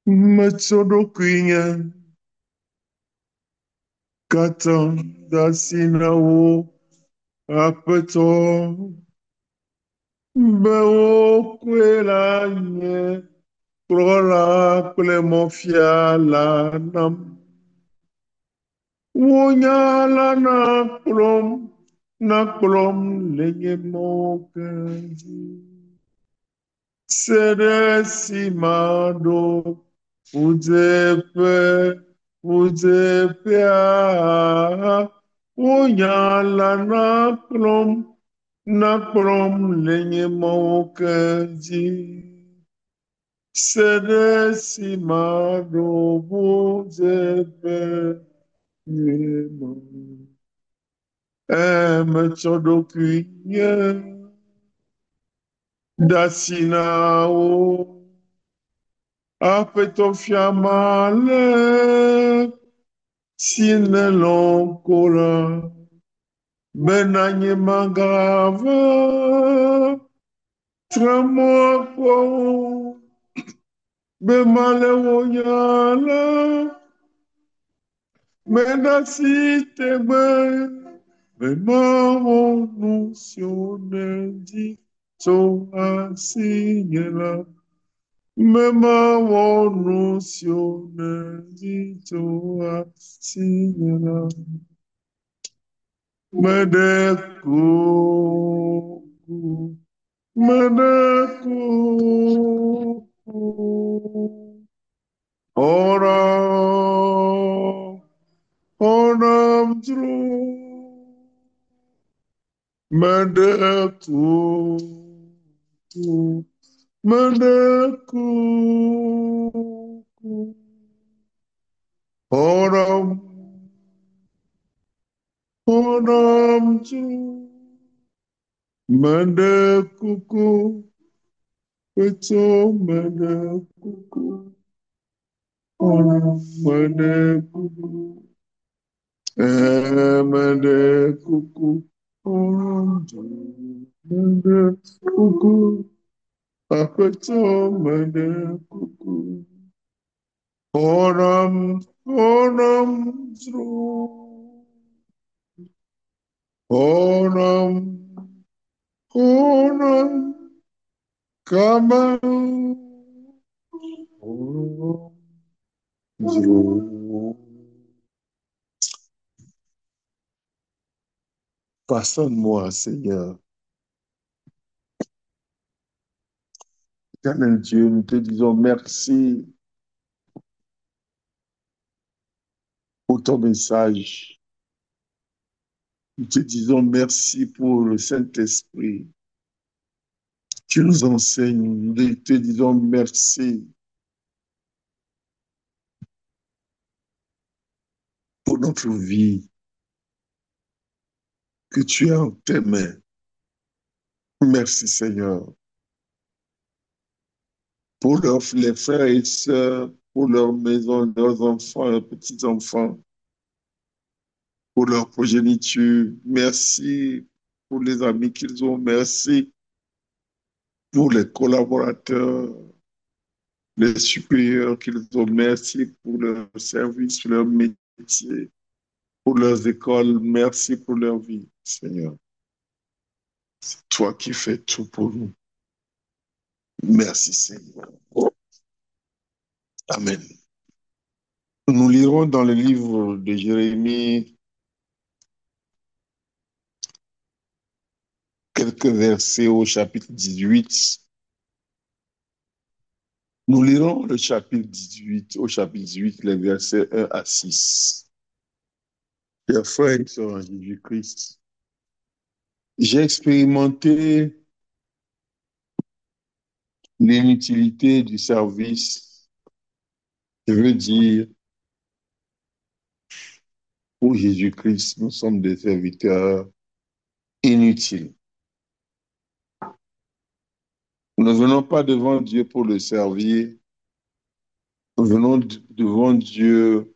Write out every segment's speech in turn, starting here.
Matsodokunya kata dasinawo apeto bewo kwela nye kplɔla kple mɔfia la nam. Wonya la nakplɔm le nye mɔwo ke dzi. Se ɖe si maɖo Udzeƒea wonya la nakplɔm le nye mɔwo ke dzi. Se ɖe si maɖo ʋudzeƒe me. Metsɔ ɖokui nye ɖe asi na wo. Aƒetɔ fiama le si nelɔ̃ ko la bena nye magava tre mɔ kpɔ wo be male wo nya la mena si tegbe be mawɔ nu siwo nedzi tso asi nye la. Mewɔ nu siwo nedzi tso asi nye la. Meɖe kuku. Ɔram dzro. Meɖe kuku. Ɔram dzro. Meɖe kuku. Peto meɖe kuku. Meɖe kuku. Meɖe kuku. Ɔram dzro. Meɖe kuku. Aƒetɔ meɖe kuku. Ɔram dzro. Ɔram kama. Ɔram dzro. Façonne-moi, Seigneur. Éternel Dieu, nous te disons merci pour ton message. Nous te disons merci pour le Saint-Esprit qui nous enseigne. Nous te disons merci pour notre vie que tu as en tes mains. Merci Seigneur. Pour les frères et sœurs, pour leur maison, leurs enfants, leurs petits-enfants, pour leur progéniture. Merci pour les amis qu'ils ont. Merci pour les collaborateurs, les supérieurs qu'ils ont. Merci pour leur service, leur métier, pour leurs écoles. Merci pour leur vie, Seigneur. C'est toi qui fais tout pour nous. Merci, Seigneur. Amen. Nous lirons dans le livre de Jérémie quelques versets au chapitre 18. Nous lirons le chapitre 18, au chapitre 18, les versets 1 à 6. Chers frères et sœurs en Jésus-Christ, j'ai expérimenté l'inutilité du service. Je veux dire, pour Jésus-Christ, nous sommes des serviteurs inutiles. Nous ne venons pas devant Dieu pour le servir. Nous venons devant Dieu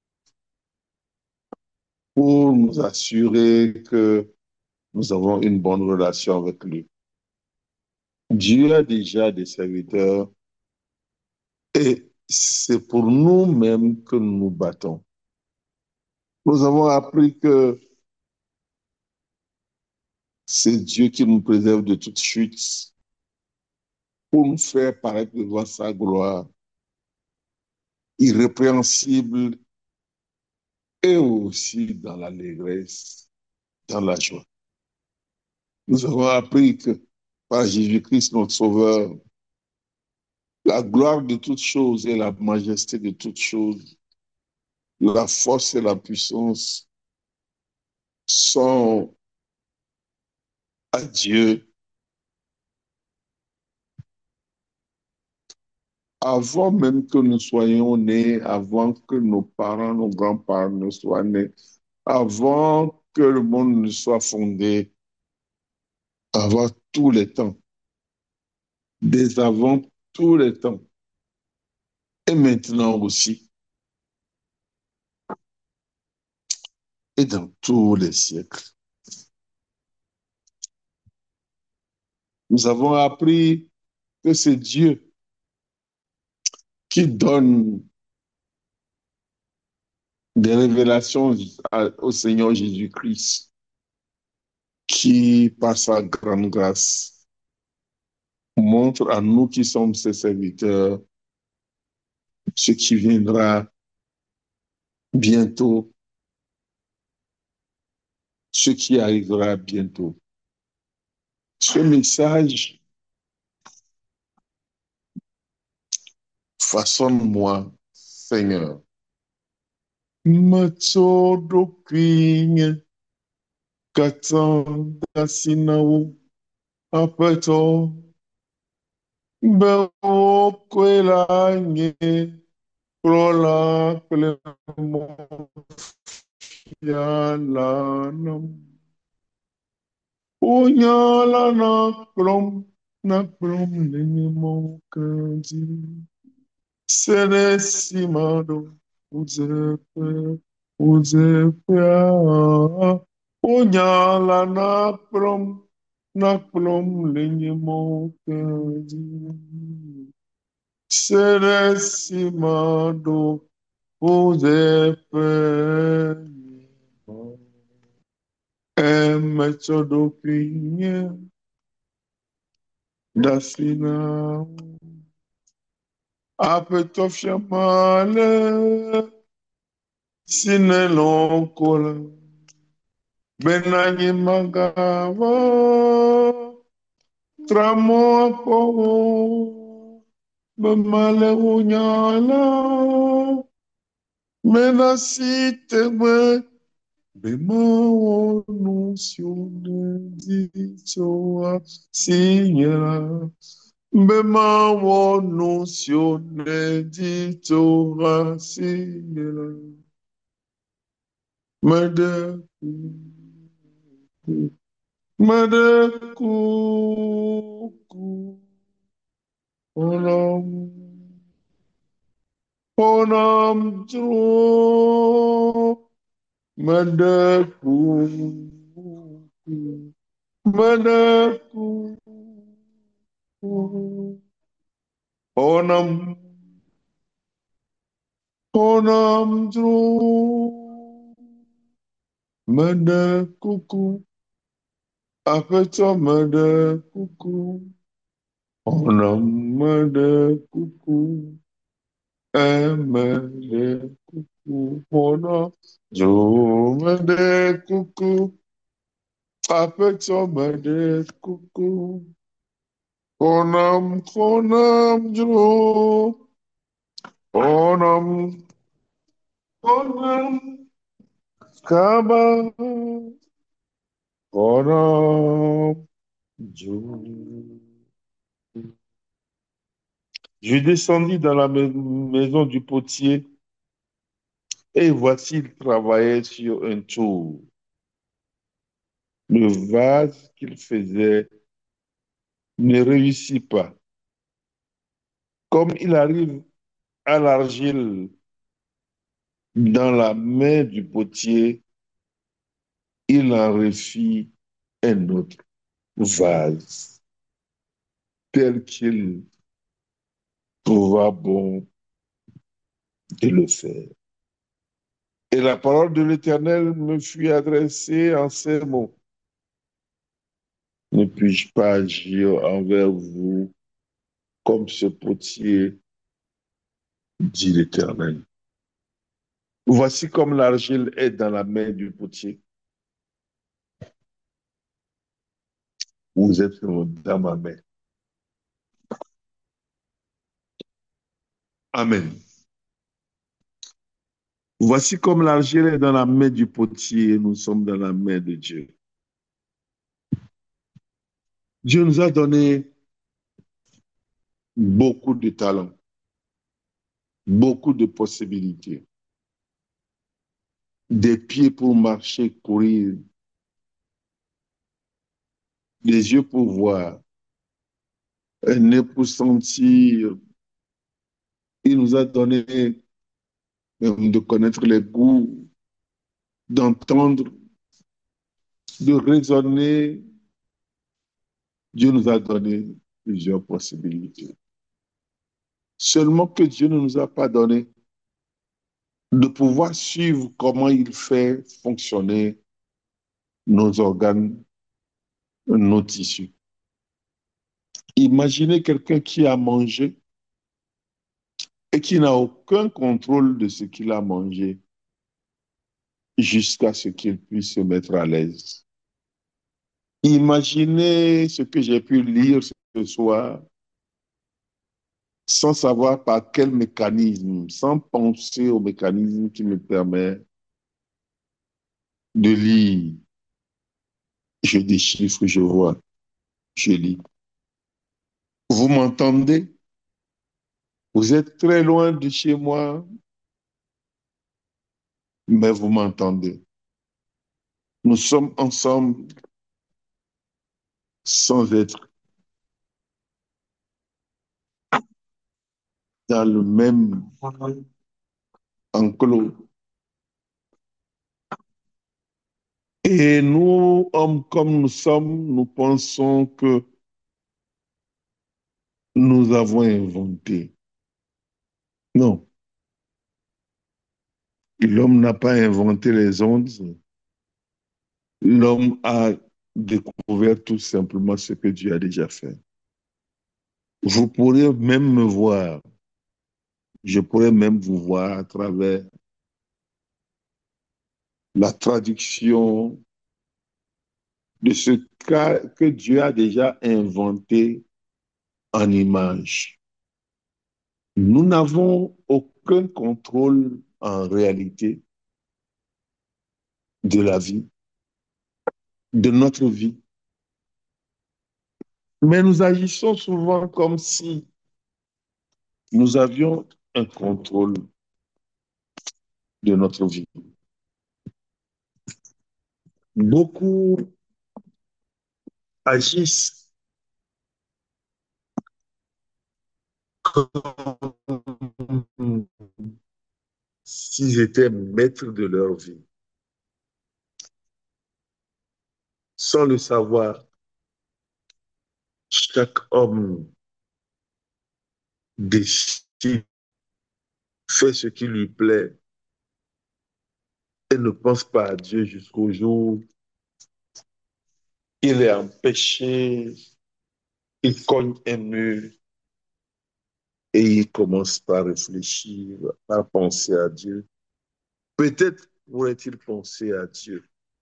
pour nous assurer que nous avons une bonne relation avec lui. Dieu a déjà des serviteurs et c'est pour nous-mêmes que nous nous battons. Nous avons appris que c'est Dieu qui nous préserve de toute chute pour nous faire paraître devant sa gloire irrépréhensible et aussi dans l'allégresse, dans la joie. Nous avons appris que par Jésus-Christ, notre Sauveur, la gloire de toutes choses et la majesté de toutes choses, la force et la puissance sont à Dieu. Avant même que nous soyons nés, avant que nos parents, nos grands-parents ne soient nés, avant que le monde ne soit fondé, avant tous les temps, dès avant tous les temps, et maintenant aussi, et dans tous les siècles. Nous avons appris que c'est Dieu qui donne des révélations au Seigneur Jésus-Christ, qui, par sa grande grâce, montre à nous qui sommes ses serviteurs ce qui viendra bientôt, ce qui arrivera bientôt. Ce message façonne-moi, Seigneur. Matsodokwinye katanda sinawo apeto bewo kwelanye prola klemo yalanam unyala na klom lenimo kanji Seresimado, Uzepe, Uzepea, Unyala Nakprom, Linyemo, Kazi. Seresimado, Uzepe, Emetodopinye, Dasina. Apetofshamale sinelonkola benani magava tramo apo bemale unyala menasite me bema onusione dichoa sinyera Bema wonusione ditora sinyera Medeku, Medeku, Onam, Onam Dro, Medeku, Medeku, Onam, Onam Dro, Medeku, Apeta Medeku. Onamade kuku, emade kuku, ona, jomade kuku, apetomade kuku, onam, onam, onam, kaba, onam, jo. Je descendis dans la maison du potier et voici, il travaillait sur un tour. Le vase qu'il faisait ne réussit pas. Comme il arrive à l'argile dans la main du potier, il en refit un autre vase, tel qu'il trouva bon de le faire. Et la parole de l'Éternel me fut adressée en ces mots. Ne puis-je pas agir envers vous comme ce potier, dit l'Éternel. Voici comme l'argile est dans la main du potier. Vous êtes dans ma main. Amen. Voici comme l'argile est dans la main du potier, nous sommes dans la main de Dieu. Dieu nous a donné beaucoup de talents, beaucoup de possibilités. Des pieds pour marcher, courir, des yeux pour voir, un nez pour sentir. Il nous a donné de connaître les goûts, d'entendre, de raisonner. Dieu nous a donné plusieurs possibilités. Seulement que Dieu ne nous a pas donné de pouvoir suivre comment il fait fonctionner nos organes, nos tissus. Imaginez quelqu'un qui a mangé et qui n'a aucun contrôle de ce qu'il a mangé jusqu'à ce qu'il puisse se mettre à l'aise. Imaginez ce que j'ai pu lire ce soir sans savoir par quel mécanisme, sans penser au mécanisme qui me permet de lire. Je déchiffre, je vois, je lis. Vous m'entendez? Vous êtes très loin de chez moi, mais vous m'entendez. Nous sommes ensemble sans être dans le même enclos. Et nous, hommes comme nous sommes, nous pensons que nous avons inventé. Non, l'homme n'a pas inventé les ondes. L'homme a découvert tout simplement ce que Dieu a déjà fait. Vous pourrez même me voir, je pourrais même vous voir à travers la traduction de ce que Dieu a déjà inventé en image. Nous n'avons aucun contrôle en réalité de la vie, de notre vie. Mais nous agissons souvent comme si nous avions un contrôle de notre vie. Beaucoup agissent comme s'ils étaient maîtres de leur vie. Sans le savoir, chaque homme décide, fait ce qui lui plaît et ne pense pas à Dieu jusqu'au jour où il est empêché, il cogne un mur et il commence par réfléchir, par penser à Dieu. Peut-être pourrait-il penser à Dieu.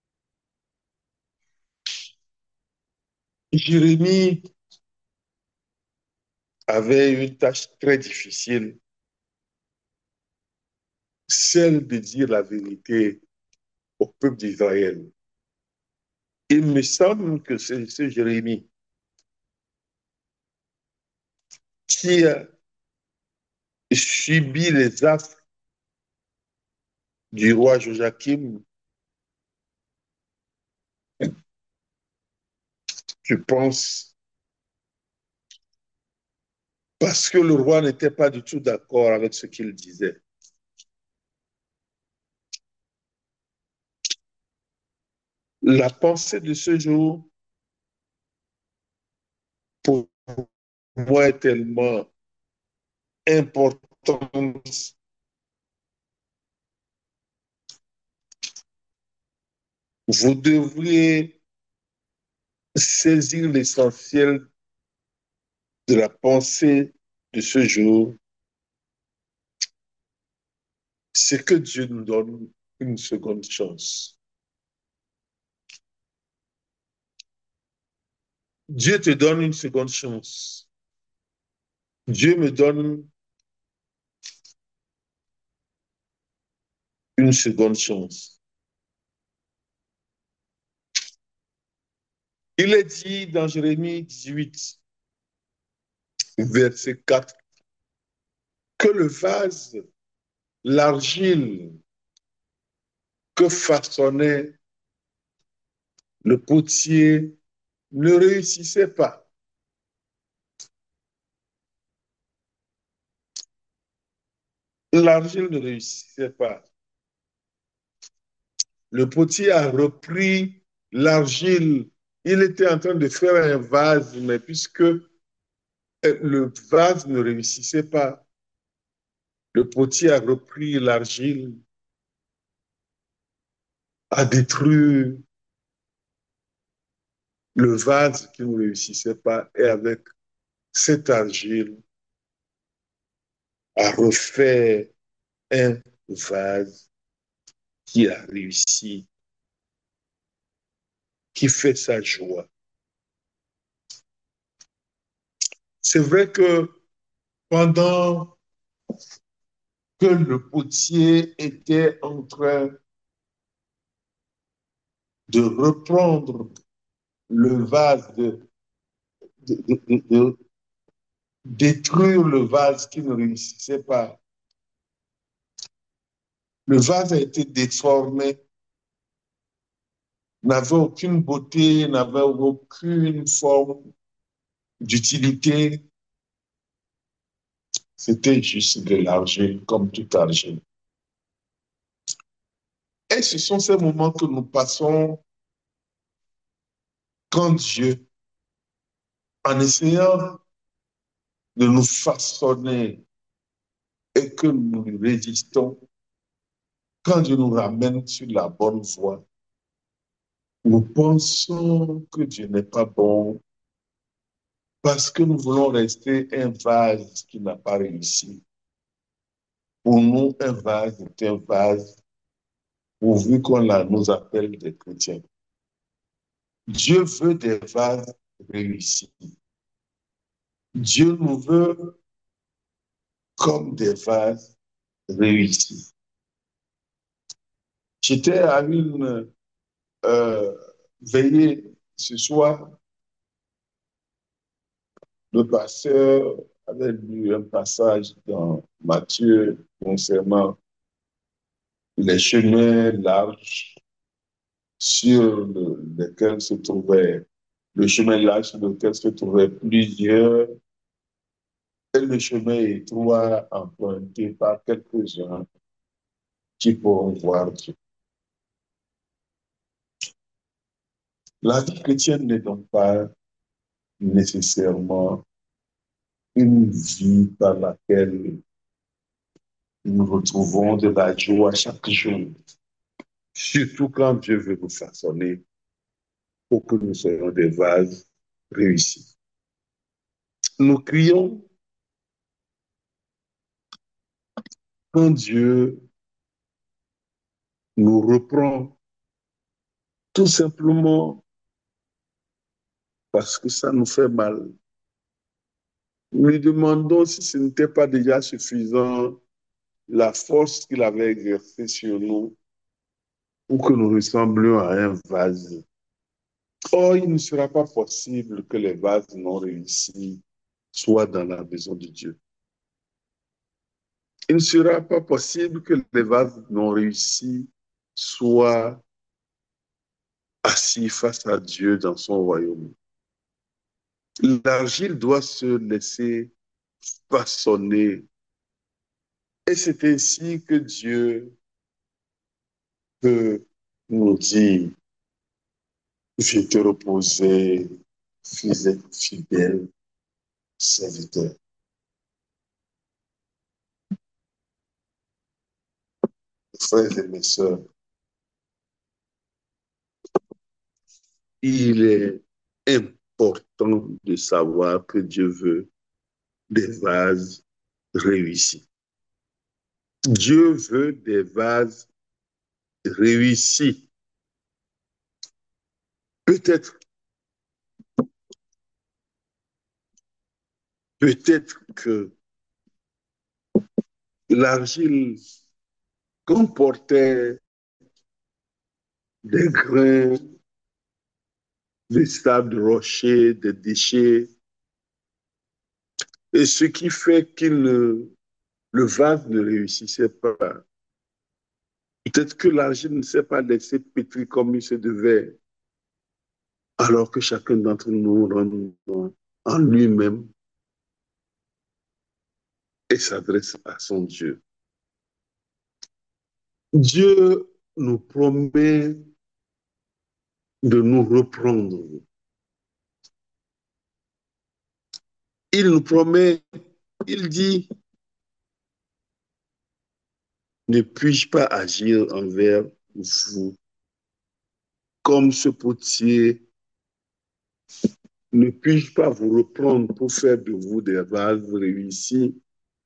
Jérémie avait une tâche très difficile, celle de dire la vérité au peuple d'Israël. Il me semble que c'est ce Jérémie qui a subi les affres du roi Joachim. Je pense parce que le roi n'était pas du tout d'accord avec ce qu'il disait. La pensée de ce jour, pour moi, est tellement importante Vous devriez saisir l'essentiel de la pensée de ce jour, c'est que Dieu nous donne une seconde chance. Dieu te donne une seconde chance. Dieu me donne une seconde chance. Il est dit dans Jérémie 18, verset 4, que le vase, l'argile que façonnait le potier ne réussissait pas. L'argile ne réussissait pas. Le potier a repris l'argile. Il était en train de faire un vase, mais puisque le vase ne réussissait pas, le potier a repris l'argile, a détruit le vase qui ne réussissait pas, et avec cette argile, a refait un vase qui a réussi, qui fait sa joie. C'est vrai que pendant que le potier était en train de reprendre le vase, de détruire le vase qui ne réussissait pas, le vase a été déformé, n'avait aucune beauté, n'avait aucune forme d'utilité. C'était juste de l'argile, comme tout argile. Et ce sont ces moments que nous passons quand Dieu, en essayant de nous façonner et que nous lui résistons, quand Dieu nous ramène sur la bonne voie, nous pensons que Dieu n'est pas bon parce que nous voulons rester un vase qui n'a pas réussi. Pour nous, un vase est un vase pourvu qu'on nous appelle des chrétiens. Dieu veut des vases réussis. Dieu nous veut comme des vases réussis. J'étais à une veillée ce soir. Le pasteur avait lu un passage dans Matthieu concernant les chemins larges sur lesquels se trouvaient, le chemin large sur lequel se trouvaient plusieurs, et le chemin étroit emprunté par quelques-uns qui pourront voir Dieu. La vie chrétienne n'est donc pas nécessairement une vie par laquelle nous retrouvons de la joie chaque jour, surtout quand Dieu veut nous façonner pour que nous soyons des vases réussis. Nous crions quand Dieu nous reprend tout simplement parce que ça nous fait mal. Nous lui demandons si ce n'était pas déjà suffisant la force qu'il avait exercée sur nous pour que nous ressemblions à un vase. Or, il ne sera pas possible que les vases non réussis soient dans la maison de Dieu. Il ne sera pas possible que les vases non réussis soient assis face à Dieu dans son royaume. L'argile doit se laisser façonner. Et c'est ainsi que Dieu peut nous dire, je te reposer, fidèle serviteur. Frères et mes sœurs, il est important de savoir que Dieu veut des vases réussis. Dieu veut des vases réussis. Peut-être, peut-être que l'argile comportait des grains, des sables de rochers, des déchets, et ce qui fait le vase ne réussissait pas. Peut-être que l'argile ne s'est pas laissé pétrir comme il se devait, alors que chacun d'entre nous rentre en lui-même et s'adresse à son Dieu. Dieu nous promet de nous reprendre. Il nous promet, il dit, ne puis-je pas agir envers vous comme ce potier, ne puis-je pas vous reprendre pour faire de vous des vases réussis?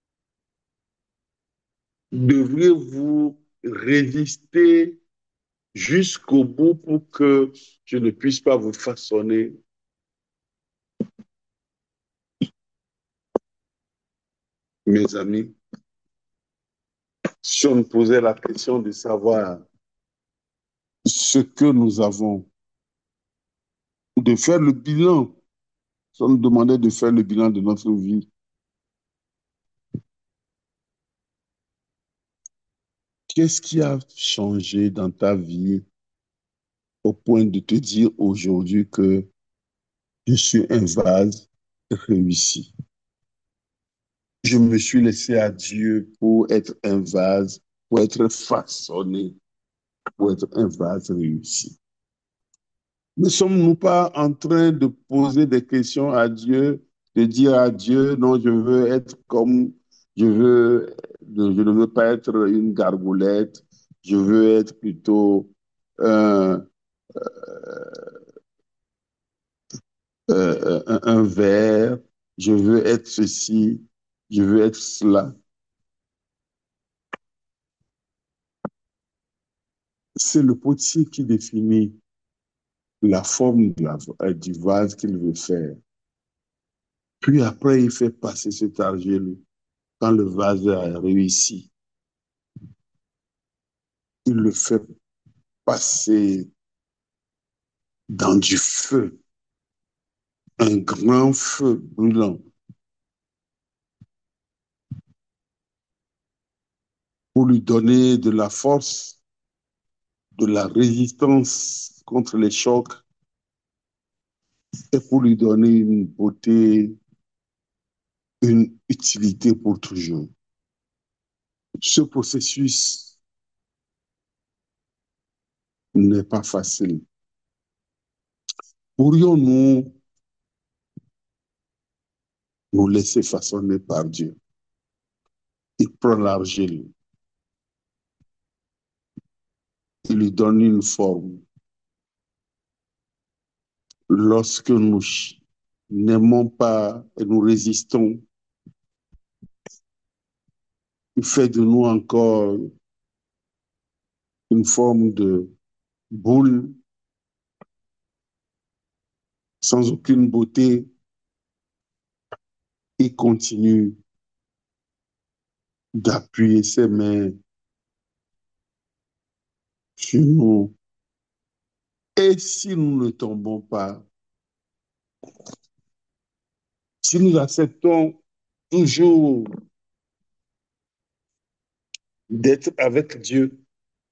Devriez-vous résister jusqu'au bout pour que je ne puisse pas vous façonner? Mes amis, si on me posait la question de savoir ce que nous avons, de faire le bilan, si on nous demandait de faire le bilan de notre vie, qu'est-ce qui a changé dans ta vie au point de te dire aujourd'hui que je suis un vase réussi? Je me suis laissé à Dieu pour être un vase, pour être façonné, pour être un vase réussi. Ne sommes-nous pas en train de poser des questions à Dieu, de dire à Dieu, non, je veux être comme, je ne veux pas être une gargoulette, je veux être plutôt un, un ver, je veux être ceci, je veux être cela. C'est le potier qui définit la forme du vase qu'il veut faire. Puis après, il fait passer cet argile. Quand le vase a réussi, il le fait passer dans du feu, un grand feu brûlant, pour lui donner de la force, de la résistance contre les chocs et pour lui donner une beauté, une utilité pour toujours. Ce processus n'est pas facile. Pourrions-nous nous laisser façonner par Dieu? Il prend l'argile, il lui donne une forme. Lorsque nous n'aimons pas et nous résistons, il fait de nous encore une forme de boule sans aucune beauté et continue d'appuyer ses mains sur nous. Et si nous ne tombons pas, si nous acceptons toujours d'être avec Dieu,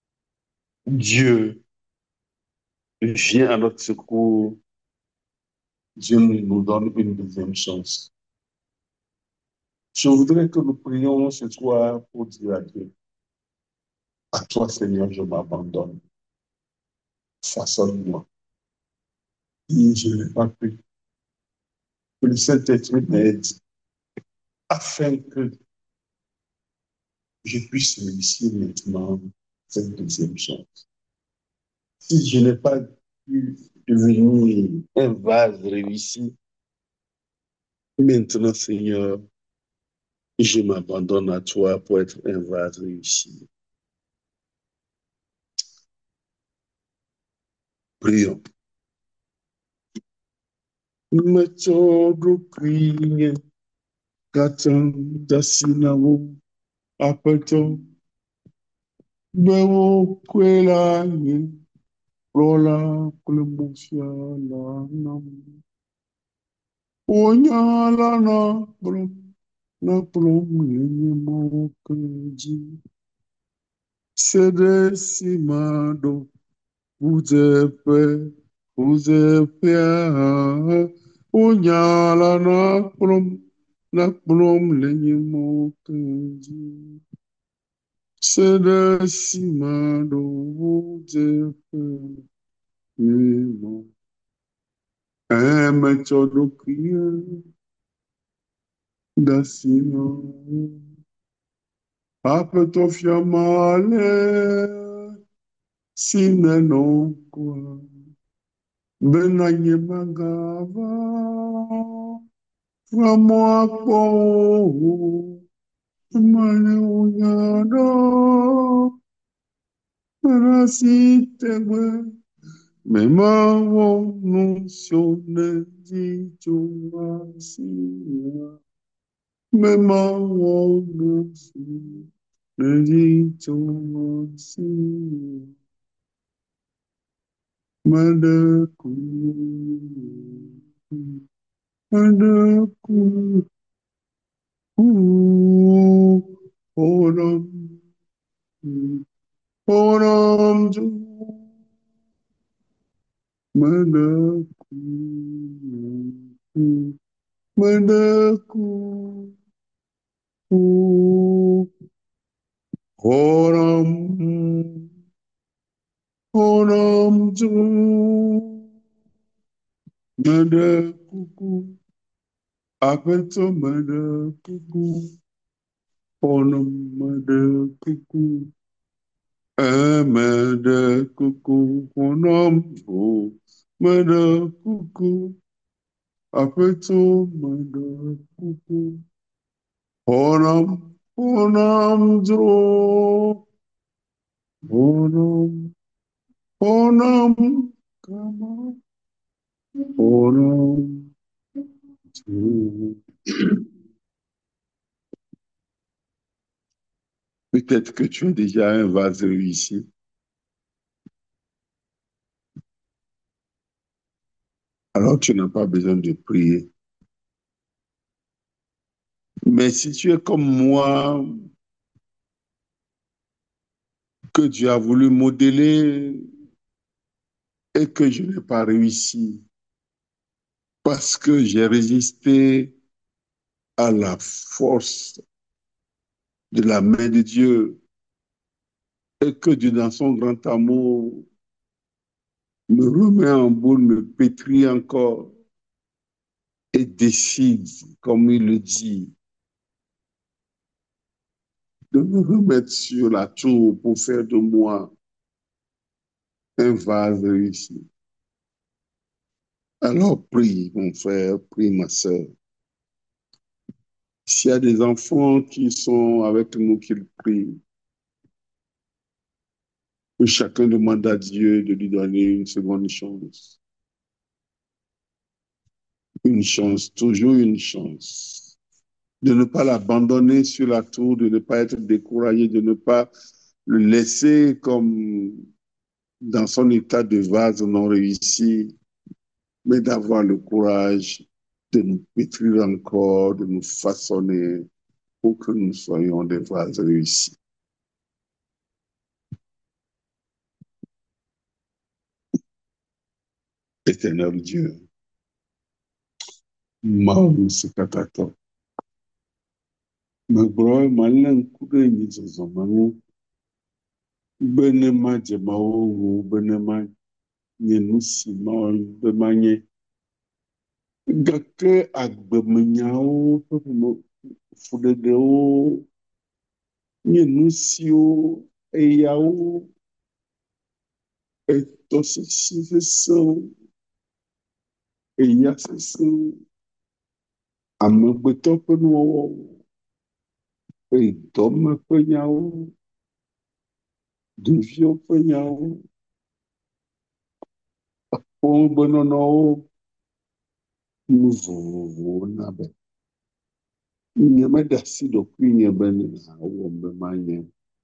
Dieu vient à notre secours, Dieu nous donne une deuxième chance. Je voudrais que nous prions ce soir pour dire à Dieu, à toi Seigneur, je m'abandonne, façonne-moi. Si je n'ai pas pu, que le Saint-Esprit m'aide afin que je puisse réussir maintenant cette deuxième chance. Si je n'ai pas pu devenir un vase réussi. Maintenant, Seigneur, je m'abandonne à toi pour être un vase réussi. Prions. Méthode prier, katan dasinawo, apeto, bewo kwela ye, rola kulemusya la nam. Onyala na plum yenye mokeji. Sede simado, uzepe, uzepia, onyala na plum lenye mokeji. Sede simado, uzepe, imo. Emechodokia, dasino. Apetofia male, sinenokwa. Benanye magava, ramwakpo, mane unyado, parasitegwe, memawo nusione jichumasia, memawo nusione jichumasia, madaku, madaku. Oram, oram, madaku, madaku, oram, oram, madaku, apeto madaku, onam madaku. Mada kuku konambo, mada kuku, apeto mada kuku, onam dro, onam kama, onam dro. Peut-être que tu as déjà un vase réussi, alors tu n'as pas besoin de prier. Mais si tu es comme moi, que Dieu a voulu modeler et que je n'ai pas réussi, parce que j'ai résisté à la force de la main de Dieu et que Dieu, dans son grand amour, me remet en boule, me pétrit encore et décide, comme il le dit, de me remettre sur la tour pour faire de moi un vase réussi. Alors prie, mon frère, prie, ma soeur. S'il y a des enfants qui sont avec nous, qu'ils prient, que chacun demande à Dieu de lui donner une seconde chance. Une chance, toujours une chance. De ne pas l'abandonner sur la tour, de ne pas être découragé, de ne pas le laisser comme dans son état de vase non réussi, mais d'avoir le courage de nous pétrir encore, de nous façonner pour que nous soyons des vases réussis. Éternel Dieu, Maou Sekatato, Magro Malen Kude Nizozomanu, Benema Jemao, Benema Yenusi Maul Bemanye, Gake Agbemenyawo, Fudedeo, Yenusio, Eyao, Etosisiso, Eya sese amegbetɔ ƒe nuwɔwɔ, dɔme ƒe nyawo, ɖeviwo ƒe nyawo, ƒomebenɔnɔwo, nu vovovowo na be nyemeɖe asi ɖokui nye be nawɔm be manye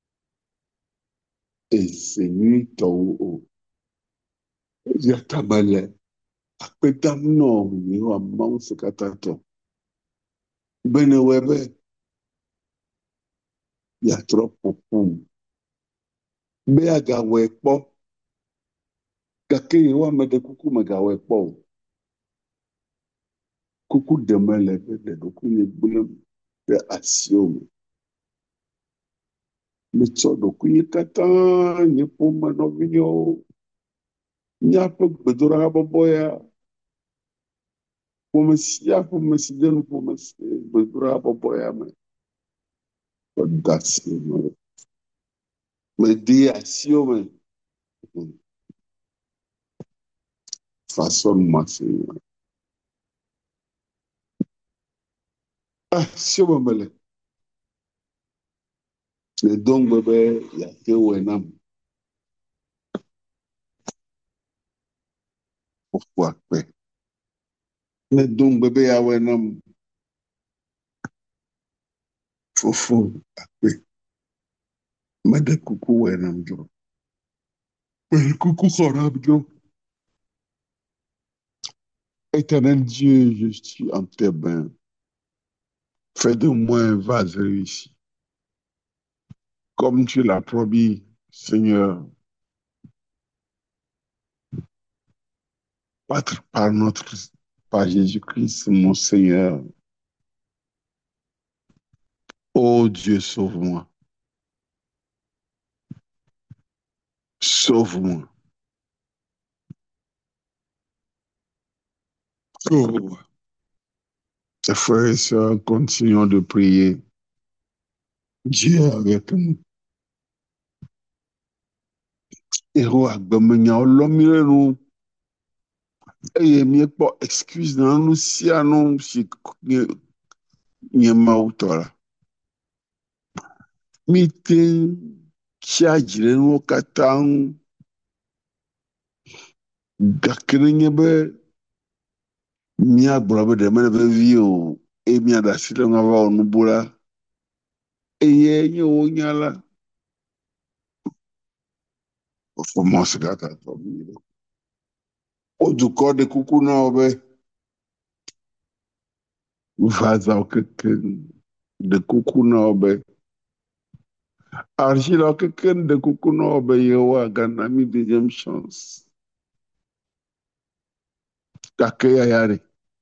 eze nyuitɔwo o. Eya ta mele akpe dam nɔ Yehowa Mawu Ŋusẽkatãtɔ be ne wɔe be yeatrɔ ƒoƒom be agawɔe kpɔ, gake Yehowa meɖe kuku megawɔe kpɔ o. Kuku ɖe mele be ɖe ɖokuinye gblẽm ɖe asiwo me. Metsɔ ɖokuinye katã, nye ƒome nɔvinyɔwo, míaƒe gbedoɖa ya, ƒome sia ƒome si de nu ƒome si gbedoɖa ya me, kɔda asi me. Mede asiwo me. Façon mase. Siwo me mele. Le dongbe be yate wɔe nam. Fofo akpe. Le dongbe be yawɔe nam. Fofo akpe. Meɖe kuku wɔe nam dzo. Meɖe kuku xɔ nam dzo. Éternel Dieu, je suis en tes mains. Fais de moi un vase réussi. Comme tu l'as promis, Seigneur, par Jésus-Christ, mon Seigneur. Oh Dieu, sauve-moi. Sauve-moi. Sauve-moi. Mes frères et sœurs, continuons de prier. Dieu est avec nous. Ero agbemenya olomire nu. Eye miekpɔ excuse na nu sia nu si nye Mawu tɔ la. Mite tsia dzre nuwo katã ŋu. Gake nenye be míagblɔ be ɖe mele vevi o, eye míaɖe asi ɖe ŋu ava wɔ nubu la, eye nye wo nya la, Fofo Mawu Ŋusẽkatãtɔ mi ɖo. Wo dukɔ ɖe kuku na wo be vazawo kekeŋ ɖe kuku na wo be argilɔwo kekeŋ ɖe kuku na wo be Yehowa gana mi deuxième chance. Gake yaya ɖe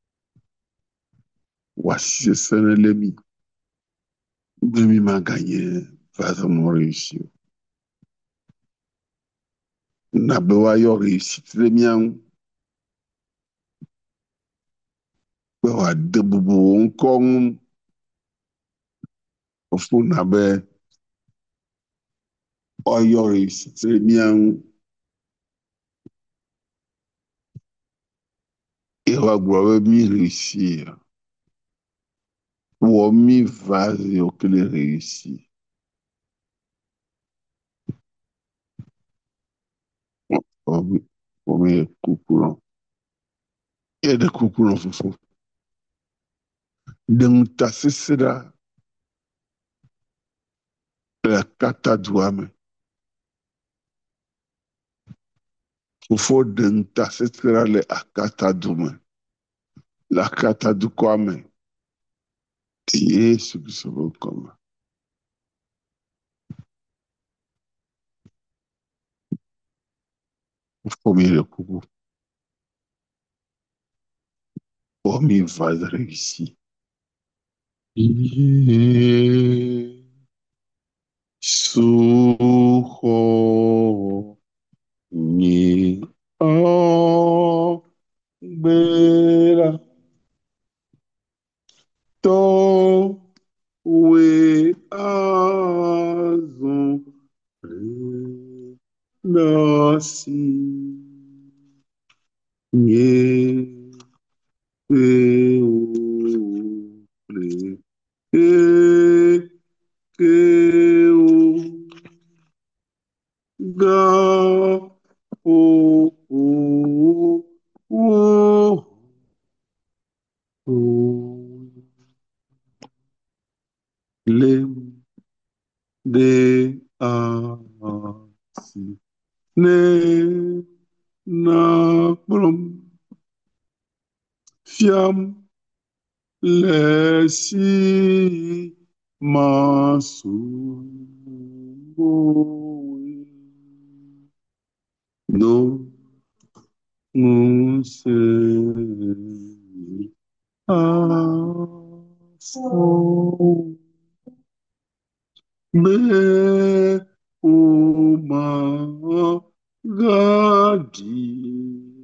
wòasi sesẽ ɖe le mi be mi maganye vazemɔ réussi o. Na be woayɔ réussite ɖe mía ŋu. Be wòade bubu wò ŋkɔ ŋu. Fofo na be woayɔ réussite ɖe mía ŋu. Yehowa gblɔ be mi réussir. Wɔ mi vase yiwo ke le réussir. Wɔ mi kuku lɔ. Yeɖe kuku lɔ fofo. Ɖe ŋutasesẽ ɖa le akata dua me. Fofo ɖe ŋutasesẽ ɖa le akata du me. Le akata dukɔa me. Yesu Kristo ƒe ŋkɔ me. Fofo mi ɖe kuku. Wɔ mi vase réussi. Suxɔ nye gbera tɔwoe azɔ nasi nye ga, o, o, o, o, lem, de, a, si, ne, na, blom, fiam, le, si, ma, su, o, no, se, a, so, me, o, ma, gadi,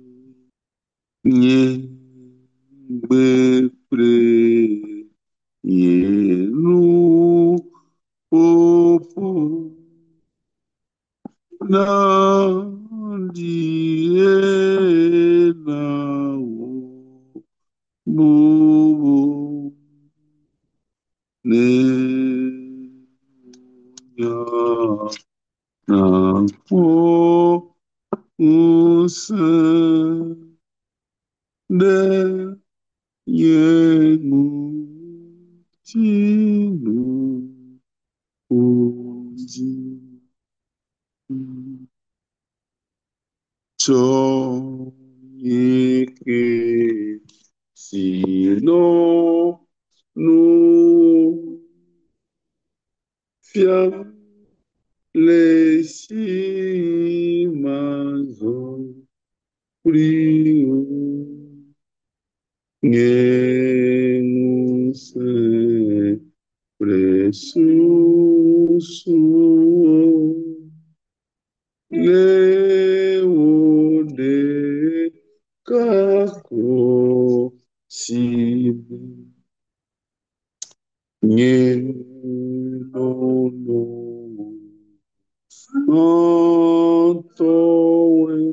nye, be, pre, ye, nu, popo, na, di, e, na, o, bo, bo, ne, ya, na, po, se, de, ye, mu, ti, nu, o, di, cho, ye, ke, si, no, nu, fiam, le, si, ma, zo, pri, o, nye, nu, se, pre, su, su, le, o, de, kako, si, nye, no, no, antowe,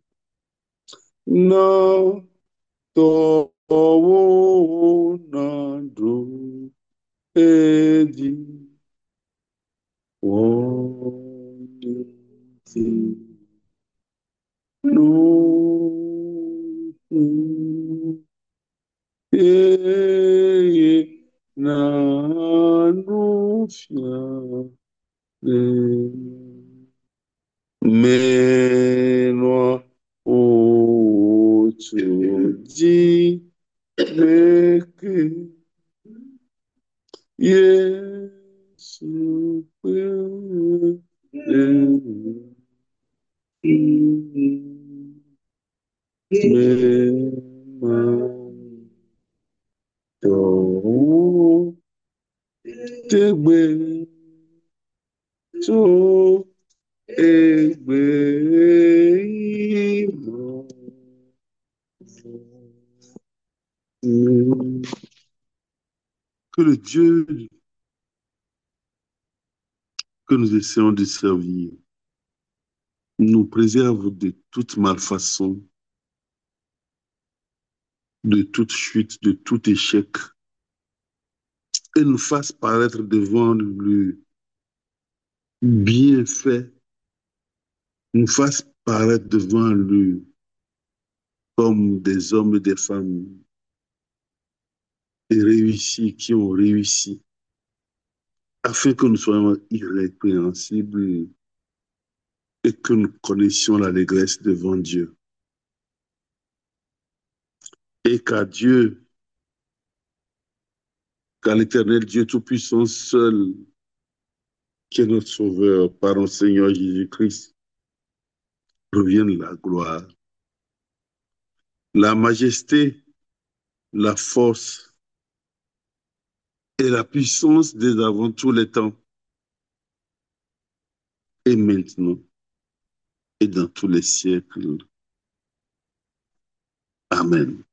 na, to, wo, na, do, edi, wo, ti, no, na, no, fia, menua, o, di, meke, Yesu, to, tegbe, to, egbe, imo. Que le Dieu que nous essayons de servir nous préserve de toute malfaçon, de toute chute, de tout échec, et nous fasse paraître devant le bienfait, nous fasse paraître devant lui comme des hommes et des femmes et réussis, qui ont réussi, afin que nous soyons irrépréhensibles et que nous connaissions l'allégresse devant Dieu. Et qu'à Dieu, qu'à l'Éternel Dieu Tout-Puissant seul, qui est notre Sauveur, par notre Seigneur Jésus-Christ, revienne la gloire, la majesté, la force et la puissance dès avant tous les temps, et maintenant, et dans tous les siècles. Amen.